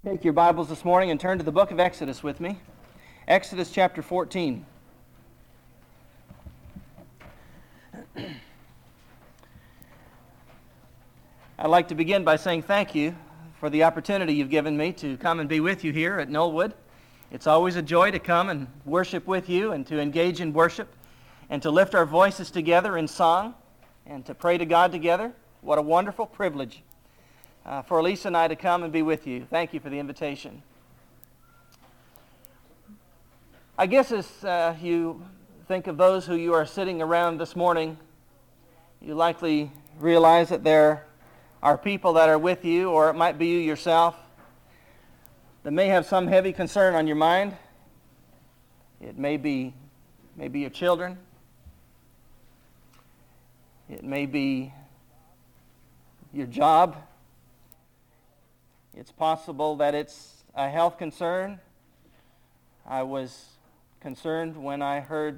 Take your Bibles this morning and turn to the book of Exodus with me. Exodus chapter 14. I'd like to begin by saying thank you for the opportunity you've given me to come and be with you here at Knollwood. It's always a joy to come and worship with you and to engage in worship and to lift our voices together in song and to pray to God together. What a wonderful privilege for Elisa and I to come and be with you. Thank you for the invitation. I guess as you think of those who you are sitting around this morning, you likely realize that there are people that are with you, or it might be you yourself, that may have some heavy concern on your mind. It may be your children. It may be your job. It's possible that it's a health concern. I was concerned when I heard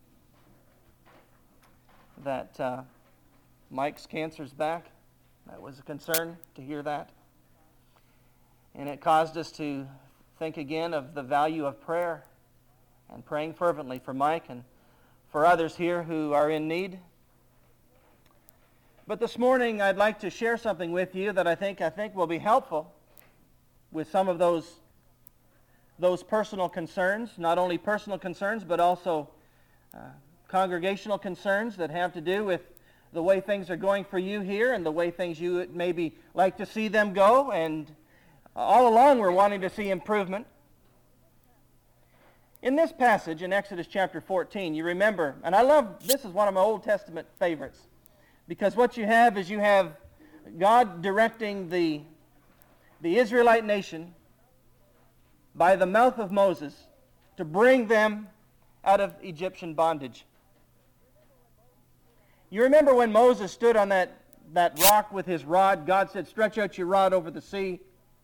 that Mike's cancer's back. That was a concern to hear that. And it caused us to think again of the value of prayer and praying fervently for Mike and for others here who are in need. But this morning I'd like to share something with you that I think will be helpful with some of those personal concerns, not only personal concerns, but also congregational concerns that have to do with the way things are going for you here and the way things you would maybe like to see them go. And all along we're wanting to see improvement. In this passage in Exodus chapter 14, you remember, and I love, this is one of my Old Testament favorites, because what you have is you have God directing the Israelite nation by the mouth of Moses to bring them out of Egyptian bondage. You remember when Moses stood on that rock with his rod, God said, "Stretch out your rod over the sea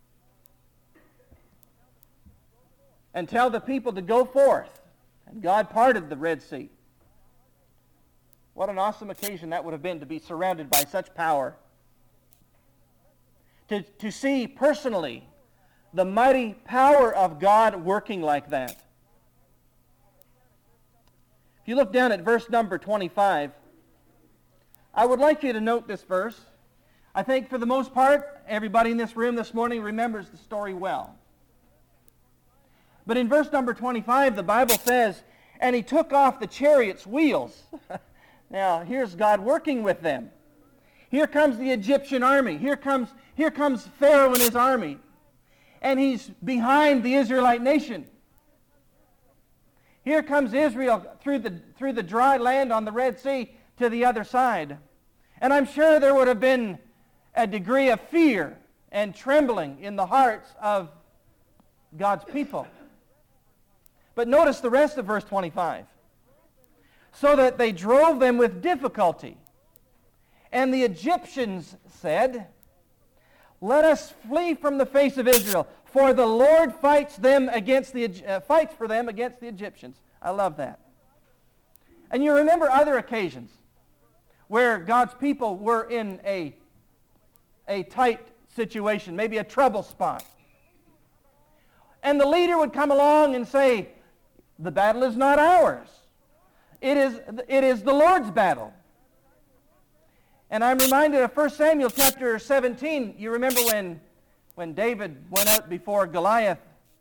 and tell the people to go forth." And God parted the Red Sea. What an awesome occasion that would have been to be surrounded by such power. To see personally the mighty power of God working like that. If you look down at verse number 25, I would like you to note this verse. I think for the most part, everybody in this room this morning remembers the story well. But in verse number 25, the Bible says, "And he took off the chariot's wheels." Now, here's God working with them. Here comes the Egyptian army. Here comes Pharaoh and his army. And he's behind the Israelite nation. Here comes Israel through the dry land on the Red Sea to the other side. And I'm sure there would have been a degree of fear and trembling in the hearts of God's people. But notice the rest of verse 25. "So that they drove them with difficulty. And the Egyptians said, 'Let us flee from the face of Israel, for the Lord fights for them against the Egyptians.'" I love that. And you remember other occasions where God's people were in a tight situation, maybe a trouble spot. And the leader would come along and say, "The battle is not ours. It is the Lord's battle." And I'm reminded of 1 Samuel chapter 17. You remember when David went out before Goliath,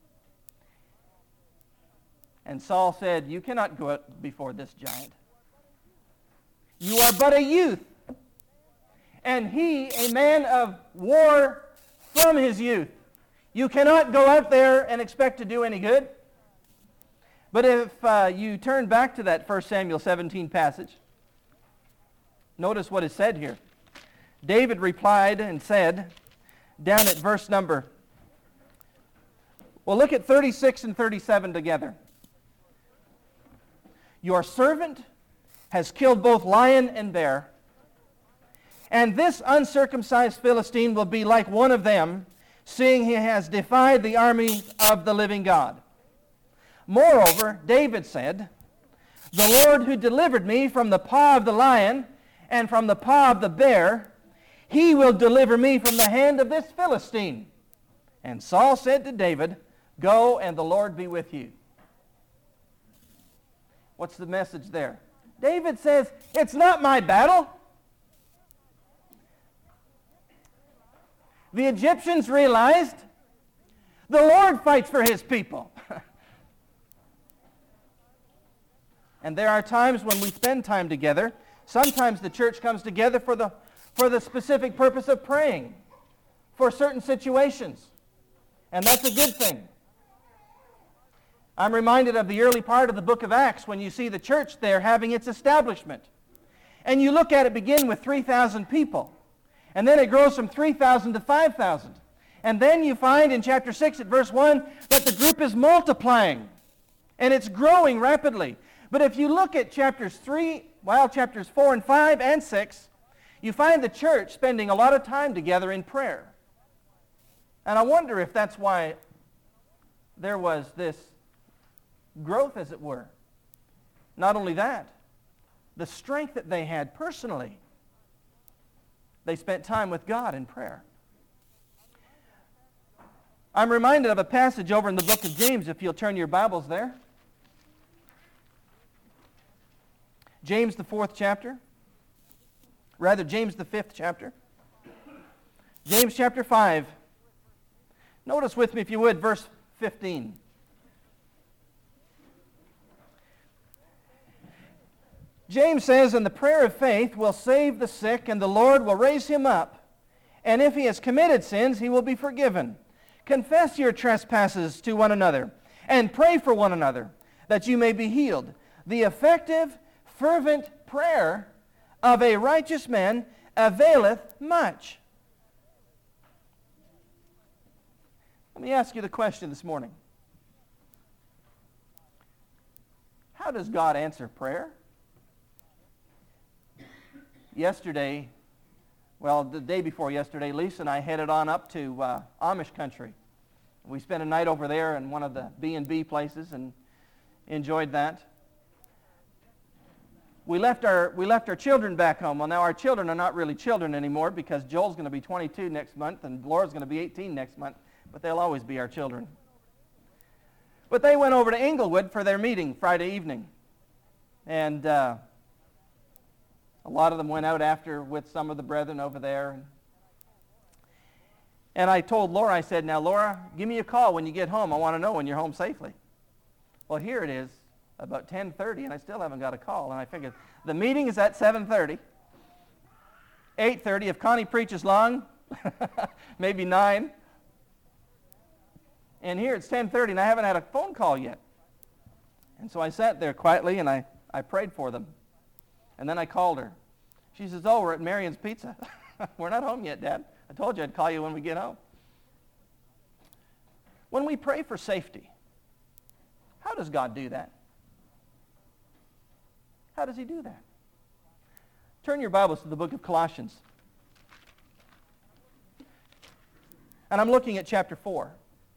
and Saul said, "You cannot go out before this giant. You are but a youth." And he, a man of war from his youth. You cannot go out there and expect to do any good. But if you turn back to that 1 Samuel 17 passage, notice what is said here. David replied and said, down at verse number, well, look at 36 and 37 together. "Your servant has killed both lion and bear, and this uncircumcised Philistine will be like one of them, seeing he has defied the army of the living God. Moreover, David said, 'The Lord who delivered me from the paw of the lion and from the paw of the bear, he will deliver me from the hand of this Philistine.'" And Saul said to David, "Go, and the Lord be with you." What's the message there? David says, it's not my battle. The Egyptians realized the Lord fights for his people. And there are times when we spend time together. Sometimes the church comes together for the specific purpose of praying for certain situations. And that's a good thing. I'm reminded of the early part of the book of Acts when you see the church there having its establishment. And you look at it begin with 3,000 people. And then it grows from 3,000 to 5,000. And then you find in chapter 6 at verse 1 that the group is multiplying. And it's growing rapidly. But if you look at chapters 4 and 5 and 6, you find the church spending a lot of time together in prayer. And I wonder if that's why there was this growth, as it were. Not only that, the strength that they had personally. They spent time with God in prayer. I'm reminded of a passage over in the book of James, if you'll turn your Bibles there. James, the 4th chapter. Rather, James, the 5th chapter. James chapter 5. Notice with me, if you would, verse 15. James says, "And the prayer of faith will save the sick, and the Lord will raise him up. And if he has committed sins, he will be forgiven. Confess your trespasses to one another, and pray for one another, that you may be healed. The effective, fervent prayer of a righteous man availeth much." Let me ask you the question this morning. How does God answer prayer? Yesterday, the day before yesterday, Lisa and I headed on up to Amish country. We spent a night over there in one of the B&B places and enjoyed that. We left our children back home. Well, now our children are not really children anymore because Joel's going to be 22 next month and Laura's going to be 18 next month, but they'll always be our children. But they went over to Inglewood for their meeting Friday evening. And a lot of them went out after with some of the brethren over there. And I told Laura, I said, "Now, Laura, give me a call when you get home. I want to know when you're home safely." Well, here it is, about 10:30, and I still haven't got a call. And I figured, the meeting is at 7:30. 8:30, if Connie preaches long, maybe 9. And here it's 10:30, and I haven't had a phone call yet. And so I sat there quietly, and I prayed for them. And then I called her. She says, "Oh, we're at Marion's Pizza." "We're not home yet, Dad. I told you I'd call you when we get home." When we pray for safety, how does God do that? How does he do that? Turn your Bibles to the book of Colossians. And I'm looking at chapter 4.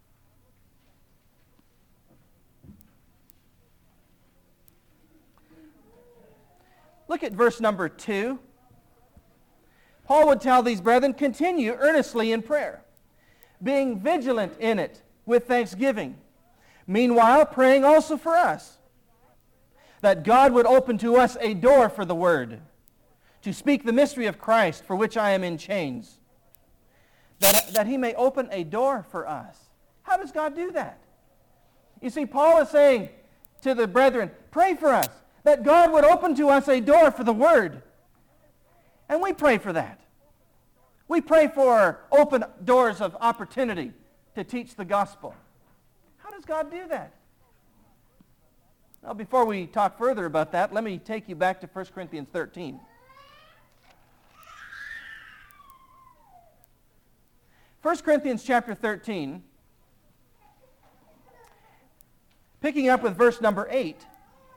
Look at verse number 2. Paul would tell these brethren, "Continue earnestly in prayer, being vigilant in it with thanksgiving. Meanwhile, praying also for us, that God would open to us a door for the word, to speak the mystery of Christ, for which I am in chains, that he may open a door for us." How does God do that? You see, Paul is saying to the brethren, pray for us, that God would open to us a door for the word. And we pray for that. We pray for open doors of opportunity to teach the gospel. How does God do that? Now, before we talk further about that, let me take you back to 1 Corinthians 13. 1 Corinthians chapter 13, picking up with verse number 8.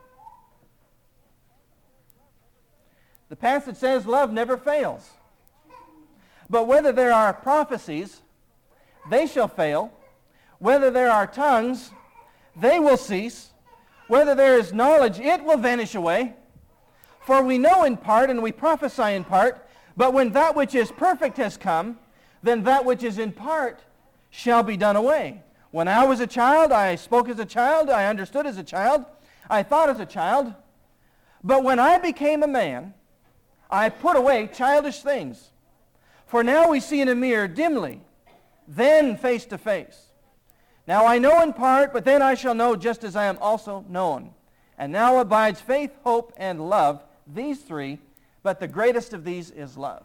The passage says, "Love never fails. But whether there are prophecies, they shall fail. Whether there are tongues, they will cease. Whether there is knowledge, it will vanish away. For we know in part and we prophesy in part, but when that which is perfect has come, then that which is in part shall be done away. When I was a child, I spoke as a child, I understood as a child, I thought as a child. But when I became a man, I put away childish things. For now we see in a mirror dimly, then face to face. Now I know in part, but then I shall know just as I am also known. And now abides faith, hope, and love, these three, but the greatest of these is love.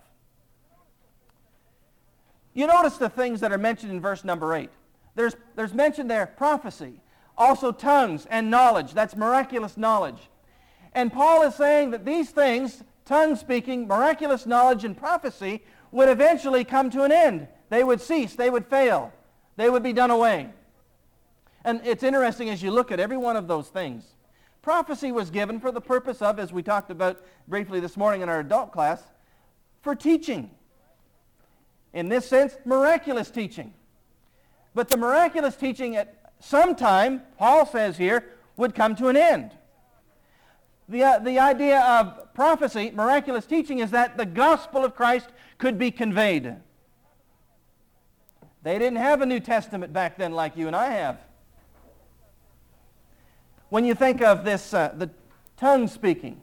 You notice the things that are mentioned in verse number 8. There's mentioned there prophecy, also tongues and knowledge. That's miraculous knowledge. And Paul is saying that these things, tongue speaking, miraculous knowledge, and prophecy, would eventually come to an end. They would cease. They would fail. They would be done away. And it's interesting as you look at every one of those things. Prophecy was given for the purpose of, as we talked about briefly this morning in our adult class, for teaching. In this sense, miraculous teaching. But the miraculous teaching at some time, Paul says here, would come to an end. The idea of prophecy, miraculous teaching, is that the gospel of Christ could be conveyed. They didn't have a New Testament back then like you and I have. When you think of this, the tongue speaking,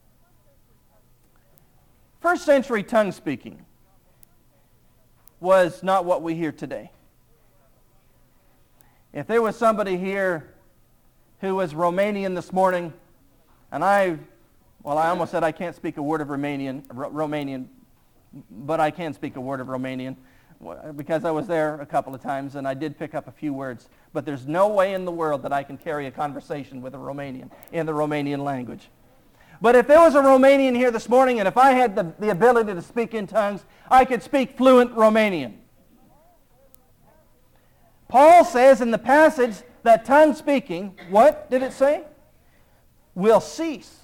first century tongue speaking was not what we hear today. If there was somebody here who was Romanian this morning, and I almost said I can't speak a word of Romanian, but I can speak a word of Romanian because I was there a couple of times and I did pick up a few words. But there's no way in the world that I can carry a conversation with a Romanian in the Romanian language. But if there was a Romanian here this morning, and if I had the ability to speak in tongues, I could speak fluent Romanian. Paul says in the passage that tongue speaking, what did it say? Will cease.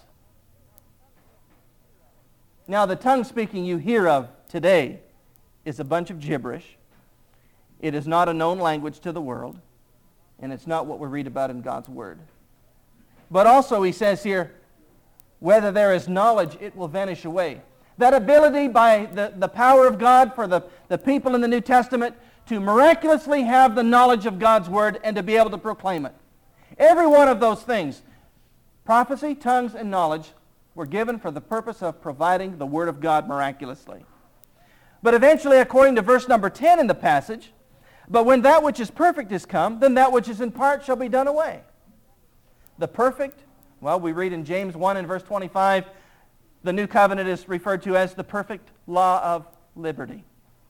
Now the tongue speaking you hear of today is a bunch of gibberish. It is not a known language to the world, and it's not what we read about in God's Word. But also he says here, whether there is knowledge, it will vanish away. That ability by the power of God for the people in the New Testament to miraculously have the knowledge of God's Word and to be able to proclaim it. Every one of those things, prophecy, tongues, and knowledge, were given for the purpose of providing the Word of God miraculously. But eventually, according to verse number 10 in the passage, but when that which is perfect is come, then that which is in part shall be done away. The perfect, well, we read in James 1 and verse 25, the new covenant is referred to as the perfect law of liberty.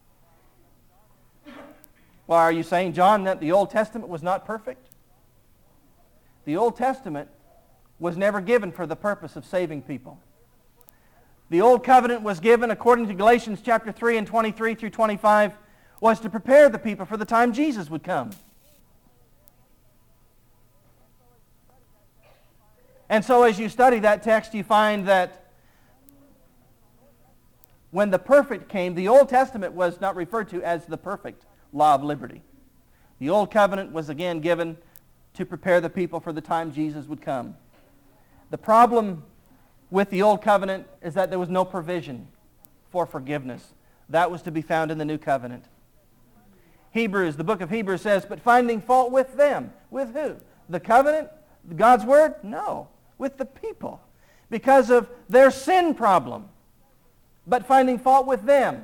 Well, are you saying, John, that the Old Testament was not perfect? The Old Testament was never given for the purpose of saving people. The Old Covenant was given, according to Galatians chapter 3 and 23 through 25, was to prepare the people for the time Jesus would come. And so as you study that text, you find that when the perfect came, the Old Testament was not referred to as the perfect law of liberty. The Old Covenant was again given to prepare the people for the time Jesus would come. The problem with the Old Covenant is that there was no provision for forgiveness. That was to be found in the New Covenant. Hebrews, the book of Hebrews says, but finding fault with them. With who? The covenant? God's Word? No. With the people. Because of their sin problem. But finding fault with them.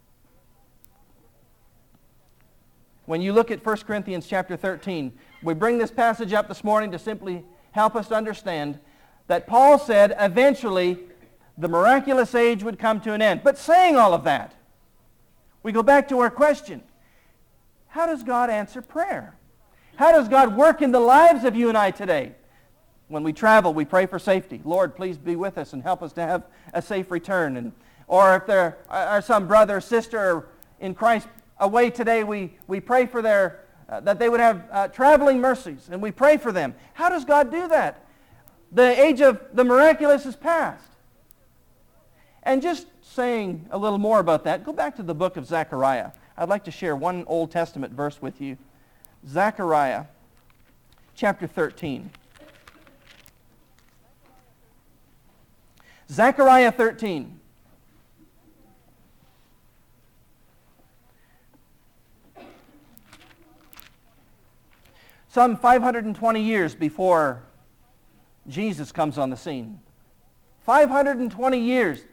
When you look at 1 Corinthians chapter 13, we bring this passage up this morning to simply help us to understand that Paul said eventually the miraculous age would come to an end. But saying all of that, we go back to our question. How does God answer prayer? How does God work in the lives of you and I today? When we travel, we pray for safety. Lord, please be with us and help us to have a safe return. Or if there are some brother or sister in Christ away today, we pray for that they would have traveling mercies, and we pray for them. How does God do that? The age of the miraculous is past. And just saying a little more about that, go back to the book of Zechariah. I'd like to share one Old Testament verse with you. Zechariah chapter 13. Zechariah 13. some 520 years before Jesus comes on the scene. 520 years.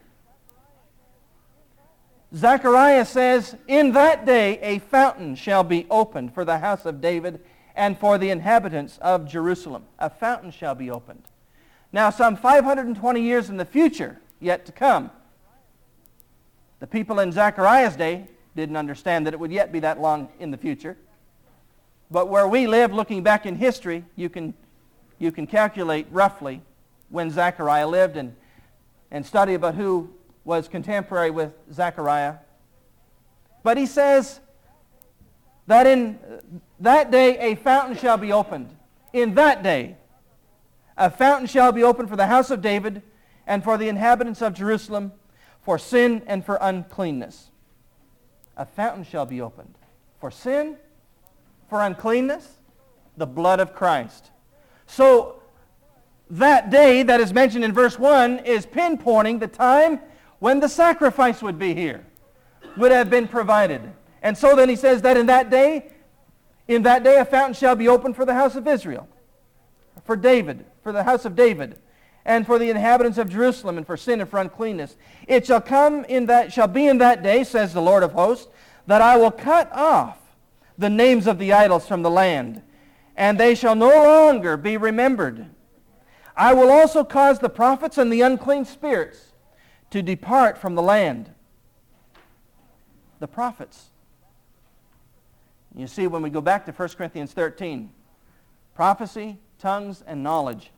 Zechariah says, "In that day a fountain shall be opened for the house of David and for the inhabitants of Jerusalem." A fountain shall be opened. Now, some 520 years in the future, yet to come, the people in Zechariah's day didn't understand that it would yet be that long in the future. But where we live, looking back in history, you can calculate roughly when Zechariah lived and study about who was contemporary with Zechariah. But he says that in that day a fountain shall be opened. In that day a fountain shall be opened for the house of David and for the inhabitants of Jerusalem, for sin and for uncleanness. A fountain shall be opened. For sin, for uncleanness, the blood of Christ. So that day that is mentioned in verse 1 is pinpointing the time when the sacrifice would be here, would have been provided. And so then he says that in that day a fountain shall be opened for the house of Israel, for David, for the house of David, and for the inhabitants of Jerusalem, and for sin and for uncleanness. It shall be in that day, says the Lord of hosts, that I will cut off the names of the idols from the land, and they shall no longer be remembered. I will also cause the prophets and the unclean spirits to depart from the land. The prophets. You see, when we go back to 1 Corinthians 13, prophecy, tongues, and knowledge,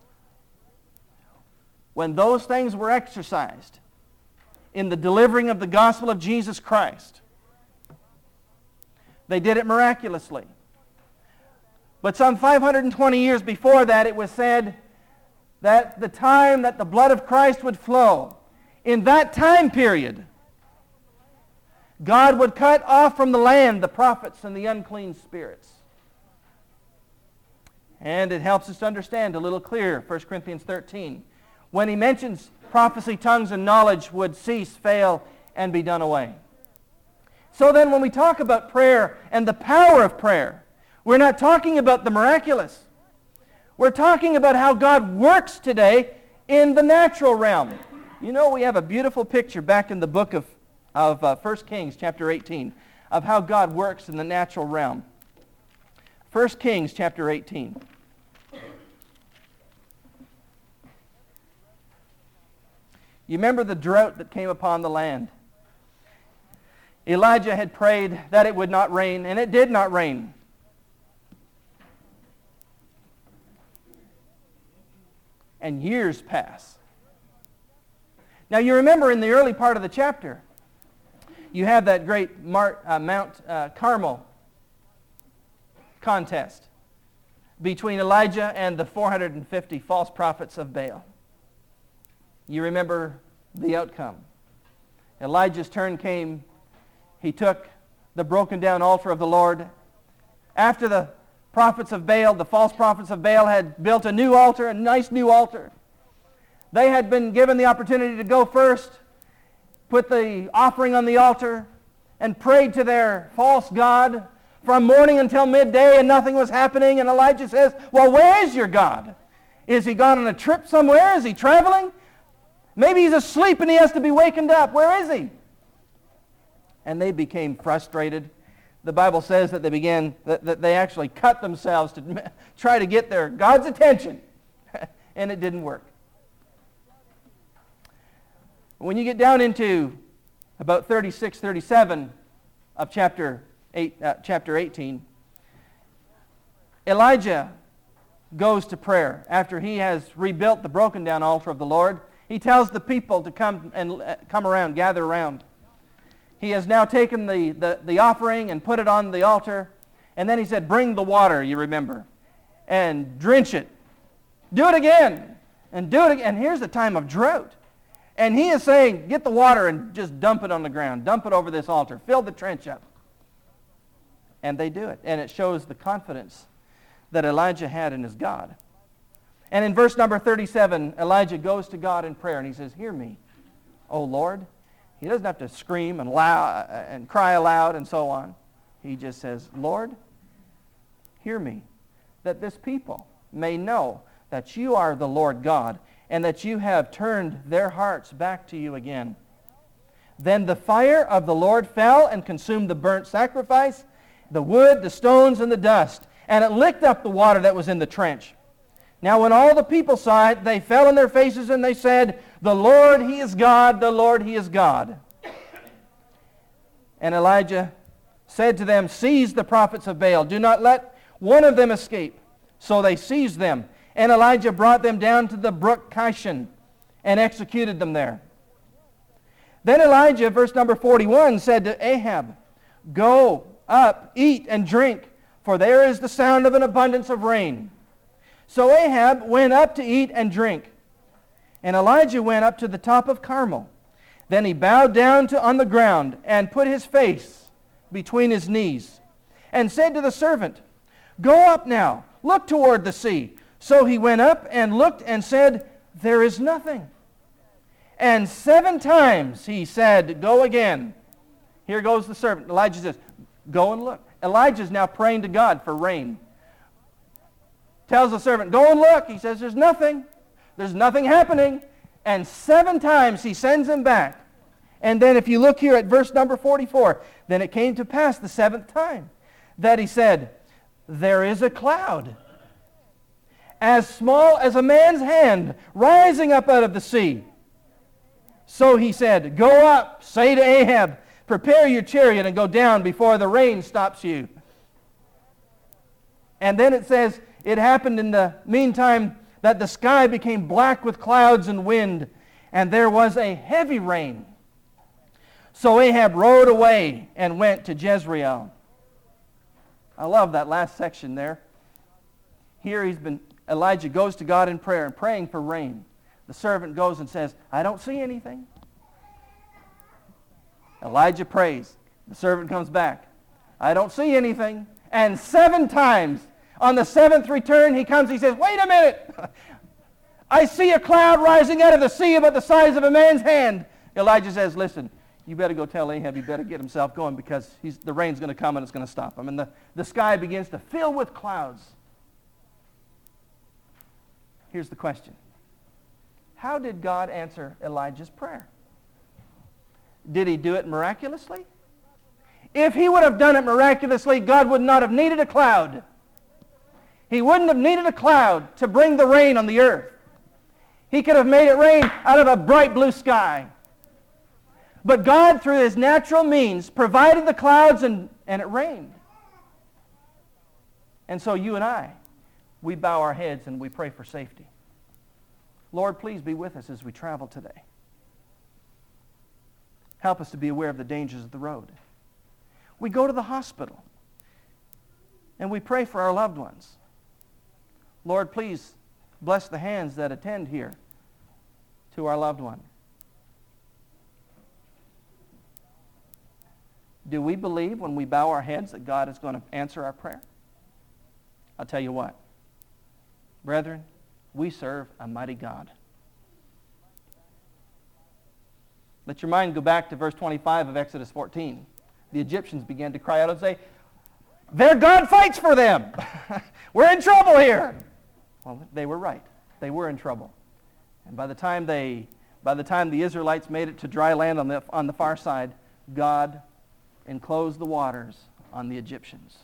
when those things were exercised in the delivering of the gospel of Jesus Christ, they did it miraculously. But some 520 years before that, it was said that the time that the blood of Christ would flow, in that time period, God would cut off from the land the prophets and the unclean spirits. And it helps us to understand a little clearer, 1 Corinthians 13. When he mentions prophecy, tongues, and knowledge would cease, fail, and be done away. So then when we talk about prayer and the power of prayer, we're not talking about the miraculous. We're talking about how God works today in the natural realm. You know, we have a beautiful picture back in the book of 1 Kings chapter 18 of how God works in the natural realm. 1 Kings chapter 18. You remember the drought that came upon the land. Elijah had prayed that it would not rain, and it did not rain. And years pass. Now you remember in the early part of the chapter, you have that great Mount Carmel contest between Elijah and the 450 false prophets of Baal. You remember the outcome. Elijah's turn came. He took the broken down altar of the Lord. After the prophets of Baal, the false prophets of Baal had built a new altar, a nice new altar. They had been given the opportunity to go first, put the offering on the altar, and prayed to their false god from morning until midday, and nothing was happening. And Elijah says, well, where is your God? Is he gone on a trip somewhere? Is he traveling? Maybe he's asleep and he has to be wakened up. Where is he? And they became frustrated. The Bible says that they actually cut themselves to try to get their God's attention. And it didn't work. When you get down into about 36, 37 of chapter 18, Elijah goes to prayer after he has rebuilt the broken down altar of the Lord. He tells the people to come around, gather around. He has now taken the offering and put it on the altar. And then he said, bring the water, you remember, and drench it. Do it again, and do it again. And here's the time of drought. And he is saying, get the water and just dump it on the ground. Dump it over this altar. Fill the trench up. And they do it. And it shows the confidence that Elijah had in his God. And in verse number 37, Elijah goes to God in prayer and he says, hear me, O Lord. He doesn't have to scream and cry aloud and so on. He just says, Lord, hear me. that this people may know that you are the Lord God, and that you have turned their hearts back to you again." Then the fire of the Lord fell and consumed the burnt sacrifice, the wood, the stones, and the dust, and it licked up the water that was in the trench. Now when all the people saw it, they fell on their faces and they said, "The Lord, He is God, the Lord, He is God." And Elijah said to them, "Seize the prophets of Baal. Do not let one of them escape." So they seized them. And Elijah brought them down to the brook Kishon and executed them there. Then Elijah, verse number 41, said to Ahab, "Go up, eat and drink, for there is the sound of an abundance of rain." So Ahab went up to eat and drink. And Elijah went up to the top of Carmel. Then he bowed down on the ground and put his face between his knees and said to the servant, "Go up now, look toward the sea." So he went up and looked and said, "There is nothing." And 7 times he said, "Go again." Here goes the servant. Elijah says, "Go and look." Elijah is now praying to God for rain. Tells the servant, "Go and look." He says, "There's nothing. There's nothing happening." And 7 times he sends him back. And then if you look here at verse number 44, then it came to pass the 7th time that he said, "There is a cloud as small as a man's hand rising up out of the sea." So he said, "Go up, say to Ahab, prepare your chariot and go down before the rain stops you." And then it says, it happened in the meantime that the sky became black with clouds and wind, and there was a heavy rain. So Ahab rode away and went to Jezreel. I love that last section there. Here Elijah goes to God in prayer and praying for rain. The servant goes and says, "I don't see anything." Elijah prays. The servant comes back. "I don't see anything." And 7 times, on the 7th return, he comes, he says, "Wait a minute. I see a cloud rising out of the sea about the size of a man's hand." Elijah says, "Listen, you better go tell Ahab, he better get himself going because the rain's going to come and it's going to stop him." And the sky begins to fill with clouds. Here's the question. How did God answer Elijah's prayer? Did he do it miraculously? If he would have done it miraculously, God would not have needed a cloud. He wouldn't have needed a cloud to bring the rain on the earth. He could have made it rain out of a bright blue sky. But God, through His natural means, provided the clouds and it rained. And so you and I, we bow our heads and we pray for safety. Lord, please be with us as we travel today. Help us to be aware of the dangers of the road. We go to the hospital and we pray for our loved ones. Lord, please bless the hands that attend here to our loved one. Do we believe when we bow our heads that God is going to answer our prayer? I'll tell you what. Brethren, we serve a mighty God. Let your mind go back to verse 25 of Exodus 14. The Egyptians began to cry out and say, "Their God fights for them. We're in trouble here." Well, they were right. They were in trouble. And by the time the Israelites made it to dry land on the far side, God enclosed the waters on the Egyptians.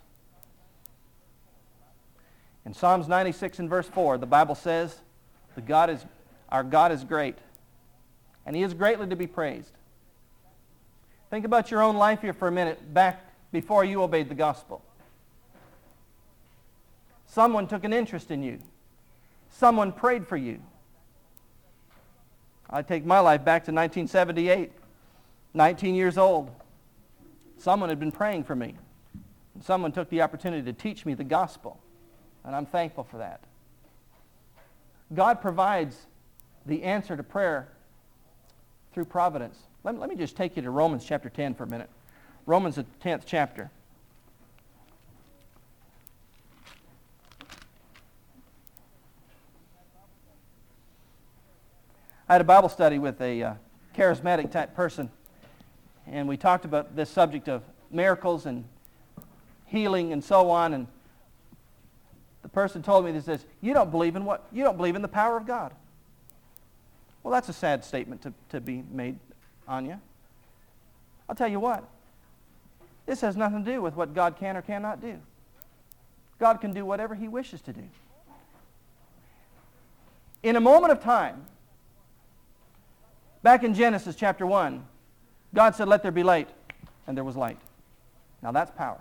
In Psalms 96 and verse 4, the Bible says, our God is great, and He is greatly to be praised. Think about your own life here for a minute, back before you obeyed the gospel. Someone took an interest in you. Someone prayed for you. I take my life back to 1978, 19 years old. Someone had been praying for me. And someone took the opportunity to teach me the gospel. And I'm thankful for that. God provides the answer to prayer through providence. Let me just take you to Romans chapter 10 for a minute. Romans, the 10th chapter. I had a Bible study with a charismatic type person, and we talked about this subject of miracles and healing and so on. And the person told me this: you don't believe in the power of God. Well, that's a sad statement to be made, Anya. I'll tell you what. This has nothing to do with what God can or cannot do. God can do whatever He wishes to do. In a moment of time, back in Genesis chapter 1, God said, "Let there be light," and there was light. Now that's power.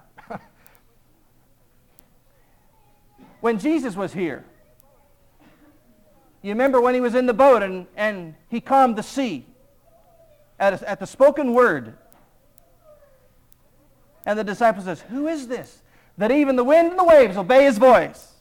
When Jesus was here, you remember when He was in the boat and He calmed the sea at the spoken word. And the disciple says, "Who is this, that even the wind and the waves obey His voice?"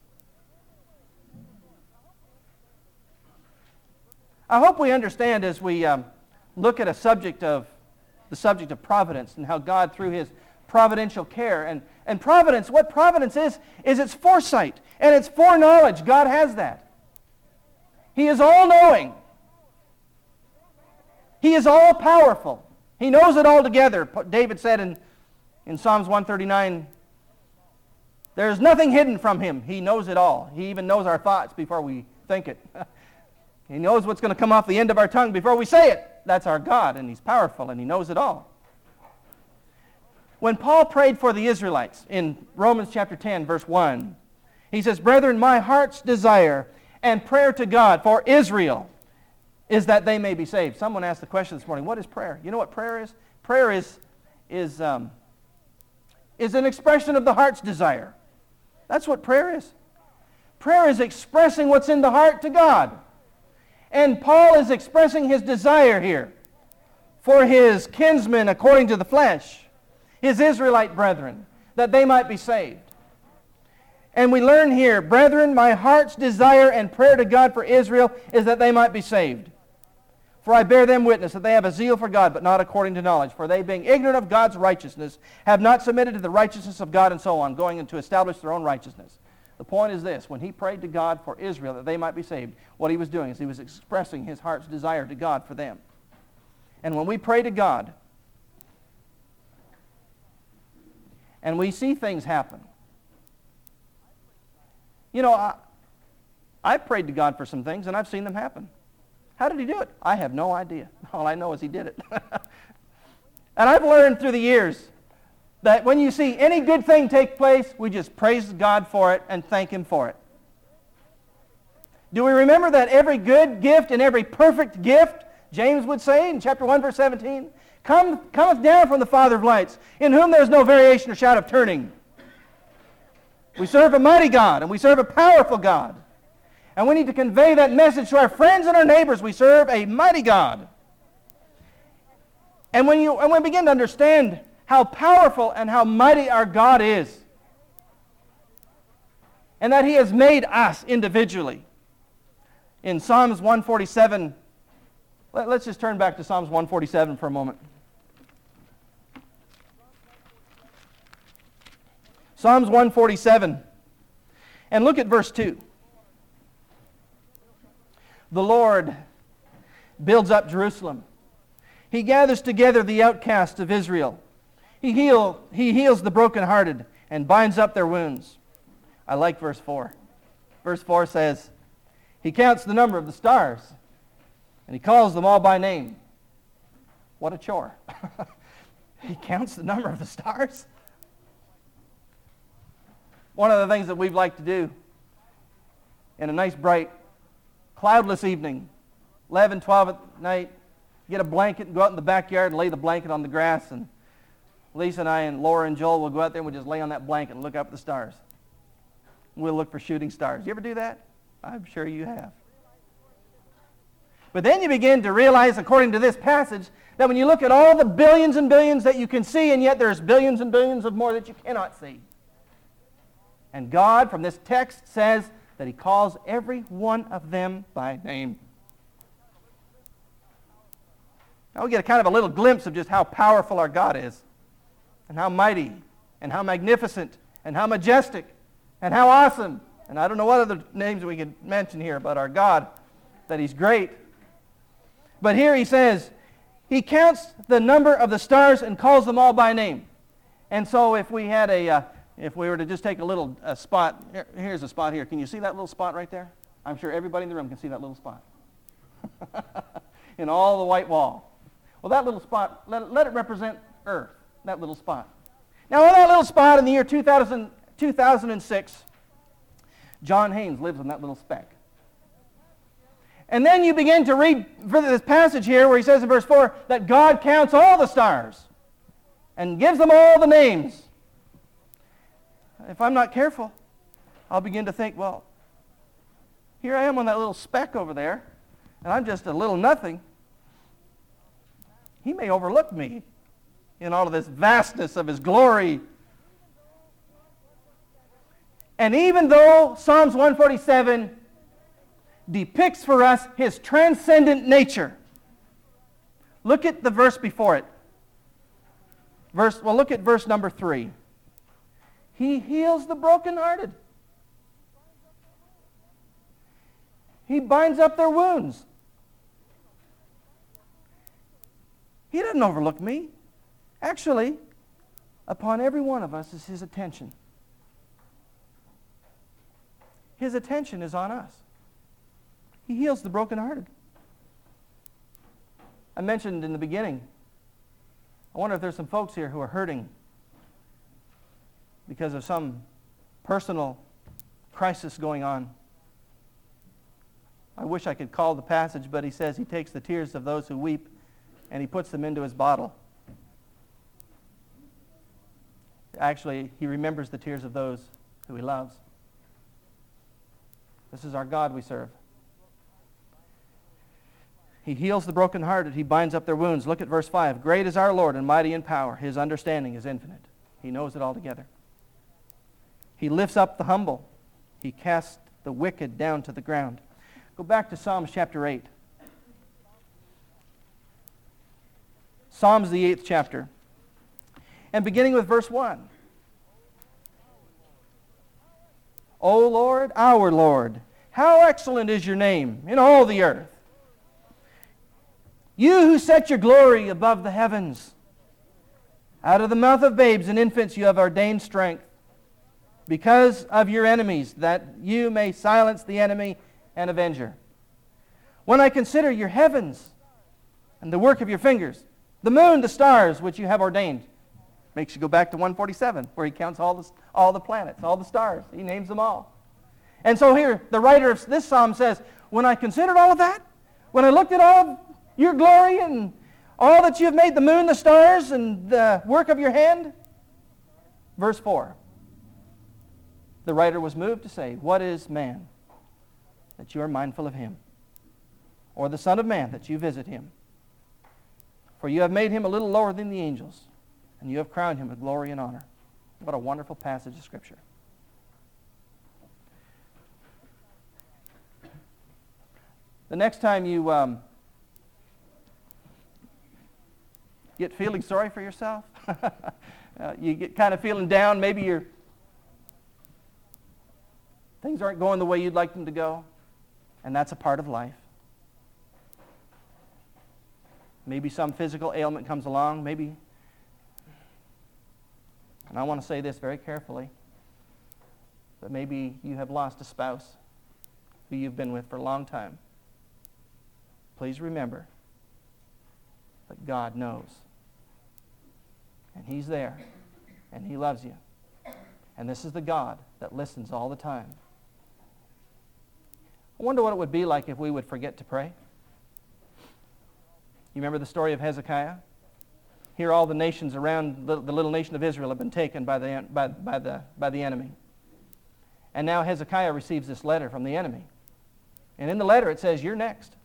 I hope we understand as we look at the subject of providence and how God, through His providential care, and providence, what providence is it's foresight and it's foreknowledge. God has that. He is all-knowing. He is all-powerful. He knows it all together. David said in Psalms 139, "There is nothing hidden from Him. He knows it all." He even knows our thoughts before we think it. He knows what's going to come off the end of our tongue before we say it. That's our God, and He's powerful, and He knows it all. When Paul prayed for the Israelites in Romans chapter 10, verse 1, he says, "Brethren, my heart's desire and prayer to God for Israel is that they may be saved." Someone asked the question this morning, what is prayer? You know what prayer is? Prayer is an expression of the heart's desire. That's what prayer is. Prayer is expressing what's in the heart to God. And Paul is expressing his desire here for his kinsmen according to the flesh, his Israelite brethren, that they might be saved. And we learn here, "Brethren, my heart's desire and prayer to God for Israel is that they might be saved. For I bear them witness that they have a zeal for God, but not according to knowledge. For they, being ignorant of God's righteousness, have not submitted to the righteousness of God," and so on, going in to establish their own righteousness. The point is this: when he prayed to God for Israel that they might be saved, what he was doing is he was expressing his heart's desire to God for them. And when we pray to God, and we see things happen, you know, I prayed to God for some things, and I've seen them happen. How did He do it? I have no idea. All I know is He did it. And I've learned through the years that when you see any good thing take place, we just praise God for it and thank Him for it. Do we remember that every good gift and every perfect gift, James would say in chapter 1, verse 17, cometh down from the Father of lights, in whom there is no variation or shadow of turning. We serve a mighty God, and we serve a powerful God. And we need to convey that message to our friends and our neighbors. We serve a mighty God. And when we begin to understand how powerful and how mighty our God is, and that He has made us individually. In Psalms 147, let's just turn back to Psalms 147 for a moment. Psalms 147, and look at verse 2. "The Lord builds up Jerusalem. He gathers together the outcasts of Israel. He heals the brokenhearted and binds up their wounds." I like verse 4. Verse 4 says, "He counts the number of the stars, and He calls them all by name." What a chore. He counts the number of the stars. One of the things that we've liked to do in a nice, bright, cloudless evening, 11, 12 at night, get a blanket and go out in the backyard and lay the blanket on the grass, and Lisa and I and Laura and Joel will go out there and we'll just lay on that blanket and look up at the stars. We'll look for shooting stars. You ever do that? I'm sure you have. But then you begin to realize, according to this passage, that when you look at all the billions and billions that you can see, and yet there's billions and billions of more that you cannot see. And God, from this text, says that He calls every one of them by name. Now we get a kind of a little glimpse of just how powerful our God is, and how mighty, and how magnificent, and how majestic, and how awesome. And I don't know what other names we could mention here about our God, that He's great. But here He says, He counts the number of the stars and calls them all by name. And so if we had a If we were to just take a spot, here's a spot here. Can you see that little spot right there? I'm sure everybody in the room can see that little spot. In all the white wall. Well, that little spot, let it represent Earth, that little spot. Now, on that little spot in the year 2006, John Haynes lives in that little speck. And then you begin to read this passage here where he says in verse 4 that God counts all the stars and gives them all the names. If I'm not careful, I'll begin to think, well, here I am on that little speck over there, and I'm just a little nothing. He may overlook me in all of this vastness of His glory. And even though Psalms 147 depicts for us His transcendent nature, look at the verse before it. Look at verse number 3. He heals the brokenhearted. He binds up their wounds. He doesn't overlook me. Actually, upon every one of us is His attention. His attention is on us. He heals the brokenhearted. I mentioned in the beginning, I wonder if there's some folks here who are hurting because of some personal crisis going on. I wish I could call the passage, but he says He takes the tears of those who weep and He puts them into His bottle. Actually, He remembers the tears of those who He loves. This is our God we serve. He heals the brokenhearted. He binds up their wounds. Look at verse 5. Great is our Lord and mighty in power. His understanding is infinite. He knows it all together. He lifts up the humble. He casts the wicked down to the ground. Go back to Psalms chapter 8. Psalms, the 8th chapter. And beginning with verse 1. O Lord, our Lord, how excellent is your name in all the earth. You who set your glory above the heavens. Out of the mouth of babes and infants you have ordained strength, because of your enemies, that you may silence the enemy and avenger. When I consider your heavens and the work of your fingers, the moon, the stars which you have ordained. Makes you go back to 147, where he counts all the planets, all the stars. He names them all. And so here, the writer of this psalm says, when I considered all of that, when I looked at all of your glory and all that you have made, the moon, the stars, and the work of your hand, verse 4, the writer was moved to say, what is man, that you are mindful of him? Or the Son of Man, that you visit him? For you have made him a little lower than the angels, and you have crowned him with glory and honor. What a wonderful passage of Scripture. The next time you get feeling sorry for yourself, you get kind of feeling down, maybe things aren't going the way you'd like them to go, and that's a part of life. Maybe some physical ailment comes along, maybe. And I want to say this very carefully, but maybe you have lost a spouse who you've been with for a long time. Please remember that God knows. And He's there. And He loves you. And this is the God that listens all the time. I wonder what it would be like if we would forget to pray. You remember the story of Hezekiah? Here all the nations around the little nation of Israel have been taken by the enemy. And now Hezekiah receives this letter from the enemy. And in the letter it says, you're next.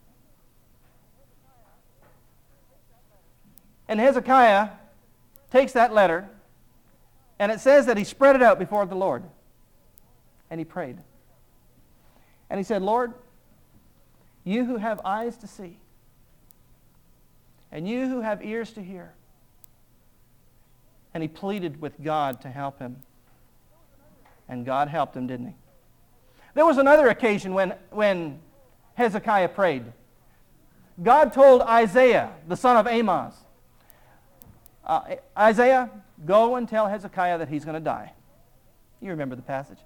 And Hezekiah takes that letter, and it says that he spread it out before the Lord. And he prayed. And he said, Lord, you who have eyes to see, and you who have ears to hear. And he pleaded with God to help him. And God helped him, didn't he? There was another occasion when Hezekiah prayed. God told Isaiah, the son of Amoz, Isaiah, go and tell Hezekiah that he's going to die. You remember the passage.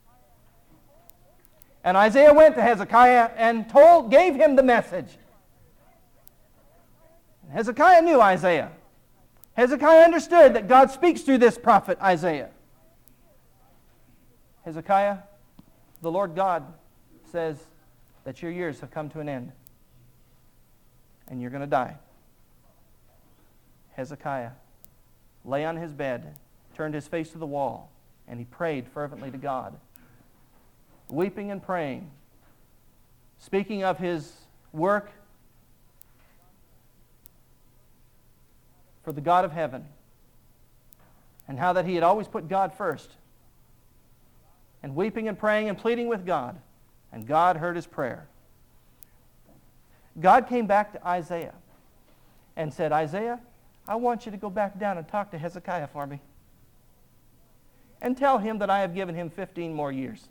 And Isaiah went to Hezekiah and gave him the message. Hezekiah knew Isaiah. Hezekiah understood that God speaks through this prophet Isaiah. Hezekiah, the Lord God says that your years have come to an end and you're going to die. Hezekiah lay on his bed, turned his face to the wall, and he prayed fervently to God, weeping and praying, speaking of his work for the God of heaven, and how that he had always put God first, and weeping and praying and pleading with God, and God heard his prayer. God came back to Isaiah and said, Isaiah, I want you to go back down and talk to Hezekiah for me, and tell him that I have given him 15 more years.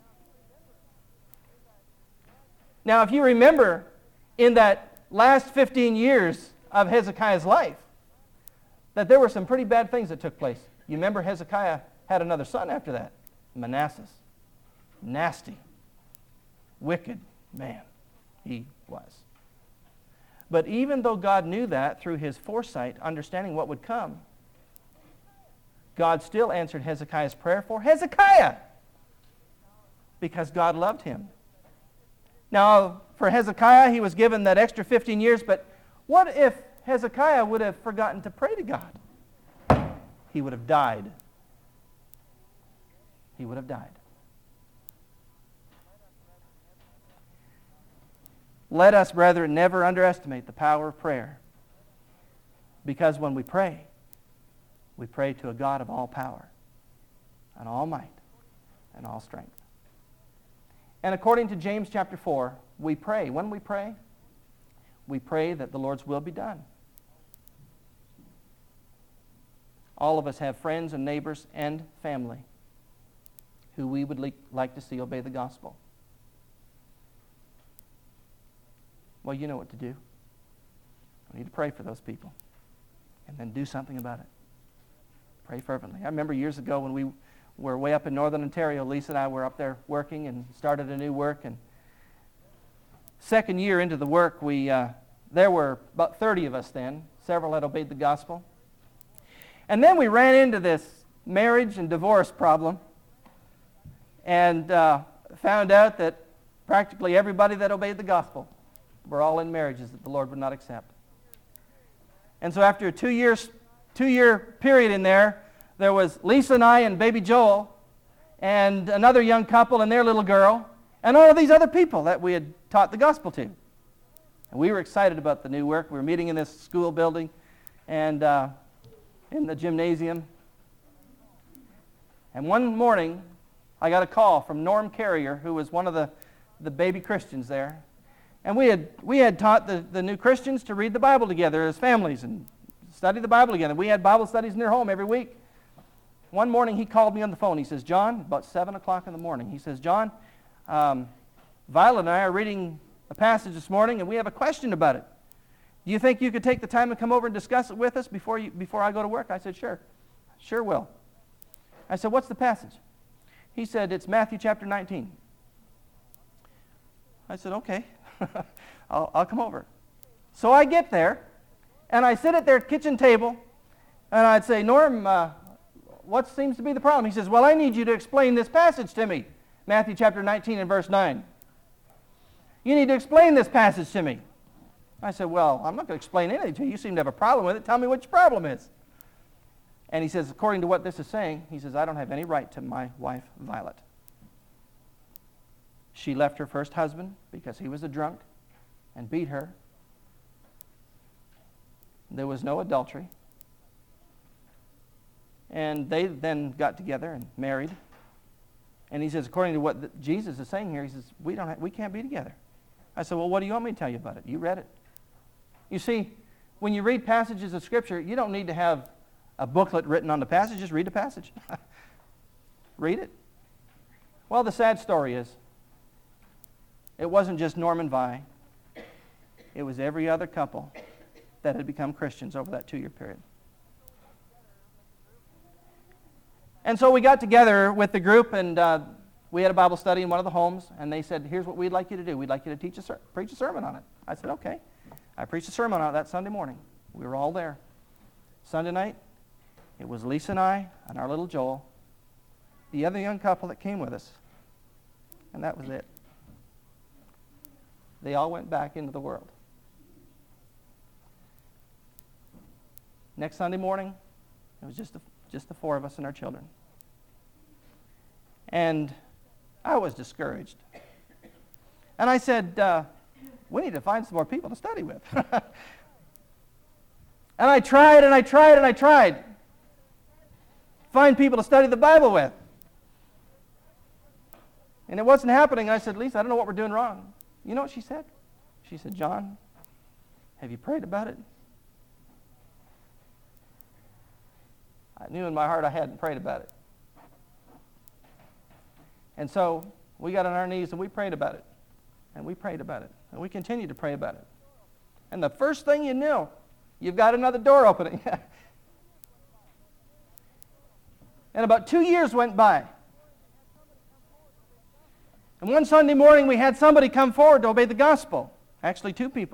Now, if you remember, in that last 15 years of Hezekiah's life, that there were some pretty bad things that took place. You remember Hezekiah had another son after that, Manasseh. Nasty, wicked man he was. But even though God knew that through his foresight, understanding what would come, God still answered Hezekiah's prayer for Hezekiah because God loved him. Now, for Hezekiah, he was given that extra 15 years, but what if Hezekiah would have forgotten to pray to God? He would have died. He would have died. Let us, brethren, never underestimate the power of prayer, because when we pray to a God of all power and all might and all strength. And according to James chapter 4, we pray. When we pray that the Lord's will be done. All of us have friends and neighbors and family who we would like to see obey the gospel. Well, you know what to do. We need to pray for those people and then do something about it. Pray fervently. I remember years ago when we were way up in northern Ontario, Lisa and I were up there working and started a new work. And second year into the work, there were about 30 of us then. Several had obeyed the gospel. And then we ran into this marriage and divorce problem and found out that practically everybody that obeyed the gospel were all in marriages that the Lord would not accept. And so after a two-year period in there was Lisa and I and baby Joel and another young couple and their little girl and all of these other people that we had taught the gospel to. And we were excited about the new work. We were meeting in this school building and in the gymnasium. And one morning, I got a call from Norm Carrier, who was one of the baby Christians there. And we had taught the new Christians to read the Bible together as families and study the Bible together. We had Bible studies in their home every week. One morning he called me on the phone. He says, John, about 7 o'clock in the morning, he says, John, Violet and I are reading a passage this morning and we have a question about it. Do you think you could take the time to come over and discuss it with us before I go to work? I said, sure will. I said, what's the passage? He said, it's Matthew chapter 19. I said, okay. I'll come over. So I get there, and I sit at their kitchen table, and I'd say, Norm, what seems to be the problem? He says, well, I need you to explain this passage to me, Matthew chapter 19 and verse 9. You need to explain this passage to me. I said, well, I'm not going to explain anything to you. You seem to have a problem with it. Tell me what your problem is. And he says, according to what this is saying, he says, I don't have any right to my wife, Violet. She left her first husband because he was a drunk and beat her. There was no adultery. And they then got together and married. And he says, according to what Jesus is saying here, he says, we can't be together. I said, well, what do you want me to tell you about it? You read it. You see, when you read passages of Scripture, you don't need to have a booklet written on the passage. Just read the passage. Read it. Well, the sad story is, it wasn't just Norm and Vi. It was every other couple that had become Christians over that 2-year period. And so we got together with the group, and we had a Bible study in one of the homes, and they said, here's what we'd like you to do. We'd like you to preach a sermon on it. I said, okay. I preached a sermon on it that Sunday morning. We were all there. Sunday night, it was Lisa and I and our little Joel, the other young couple that came with us, and that was it. They all went back into the world. Next Sunday morning, it was just the four of us and our children. And I was discouraged. And I said, we need to find some more people to study with. And I tried and I tried and I tried. Find people to study the Bible with. And it wasn't happening. I said, Lisa, I don't know what we're doing wrong. You know what she said? She said, John, have you prayed about it? I knew in my heart I hadn't prayed about it. And so we got on our knees and we prayed about it. And we prayed about it. And we continued to pray about it. And the first thing you knew, you've got another door opening. And about 2 years went by. And one Sunday morning we had somebody come forward to obey the gospel. Actually, 2 people.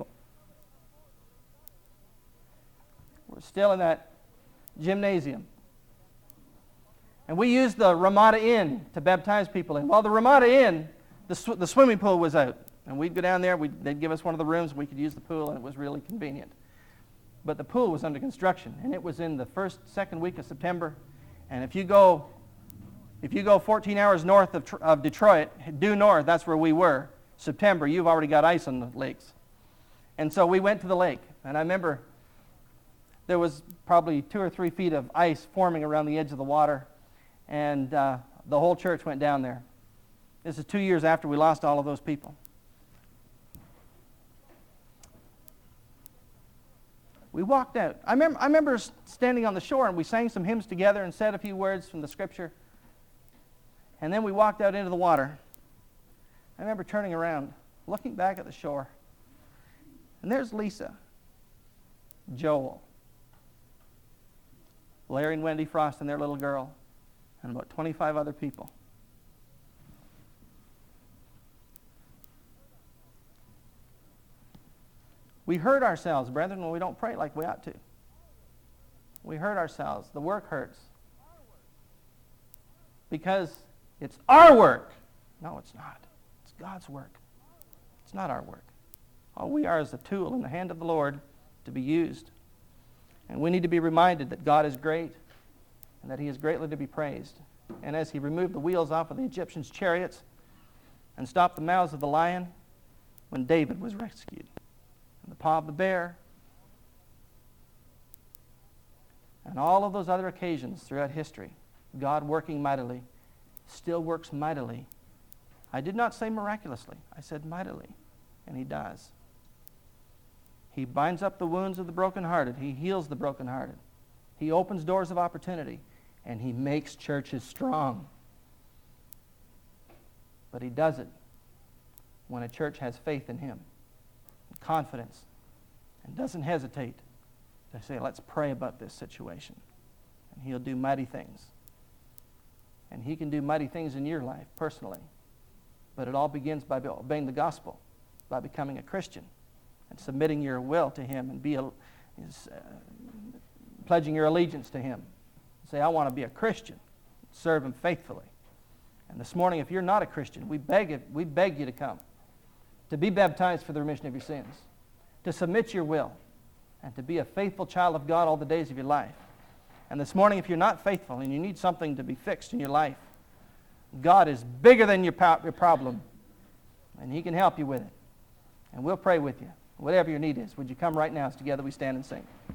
We're still in that gymnasium. And we used the Ramada Inn to baptize people in. Well, the Ramada Inn, the swimming pool was out. And we'd go down there, they'd give us one of the rooms, we could use the pool, and it was really convenient. But the pool was under construction, and it was in the second week of September. And if you go 14 hours north of Detroit, due north, that's where we were, September, you've already got ice on the lakes. And so we went to the lake, and I remember there was probably 2 or 3 feet of ice forming around the edge of the water, and the whole church went down there. This is 2 years after we lost all of those people. We walked out. I remember standing on the shore, and we sang some hymns together and said a few words from the Scripture. And then we walked out into the water. I remember turning around, looking back at the shore. And there's Lisa, Joel, Larry and Wendy Frost and their little girl, and about 25 other people. We hurt ourselves, brethren, when we don't pray like we ought to. We hurt ourselves. The work hurts. Because it's our work. No, it's not. It's God's work. It's not our work. All we are is a tool in the hand of the Lord to be used. And we need to be reminded that God is great and that He is greatly to be praised. And as He removed the wheels off of the Egyptians' chariots and stopped the mouths of the lion, when David was rescued, the paw of the bear, and all of those other occasions throughout history, God working mightily, still works mightily. I did not say miraculously, I said mightily, and He does. He binds up the wounds of the brokenhearted. He heals the brokenhearted. He opens doors of opportunity, and He makes churches strong. But He does it when a church has faith in Him, confidence, and doesn't hesitate to say, let's pray about this situation. And He'll do mighty things. And He can do mighty things in your life personally. But it all begins by obeying the gospel, by becoming a Christian and submitting your will to Him and pledging your allegiance to Him. Say, I want to be a Christian, serve Him faithfully. And this morning, if you're not a Christian, we beg you to come, to be baptized for the remission of your sins, to submit your will, and to be a faithful child of God all the days of your life. And this morning, if you're not faithful and you need something to be fixed in your life, God is bigger than your problem, and He can help you with it. And we'll pray with you. Whatever your need is, would you come right now as together we stand and sing?